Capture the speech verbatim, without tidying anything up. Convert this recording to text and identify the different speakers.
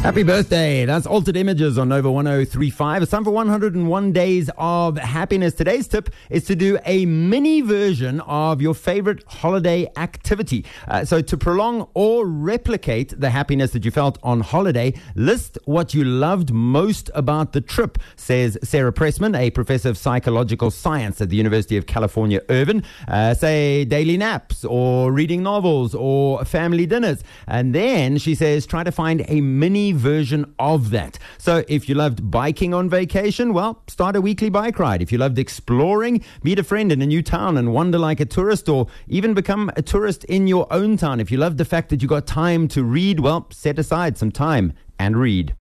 Speaker 1: Happy birthday. That's Altered Images on Nova one oh three point five. It's time for one hundred one Days of Happiness. Today's tip is to do a mini version of your favorite holiday activity. Uh, so to prolong or replicate the happiness that you felt on holiday, list what you loved most about the trip, says Sarah Pressman, a professor of psychological science at the University of California, Irvine. Uh, say daily naps or reading novels or family dinners. And then she says try to find a mini version of that. So if you loved biking on vacation, well, start a weekly bike ride. If you loved exploring, meet a friend in a new town and wander like a tourist, or even become a tourist in your own town. If you loved the fact that you got time to read, well, set aside some time and read.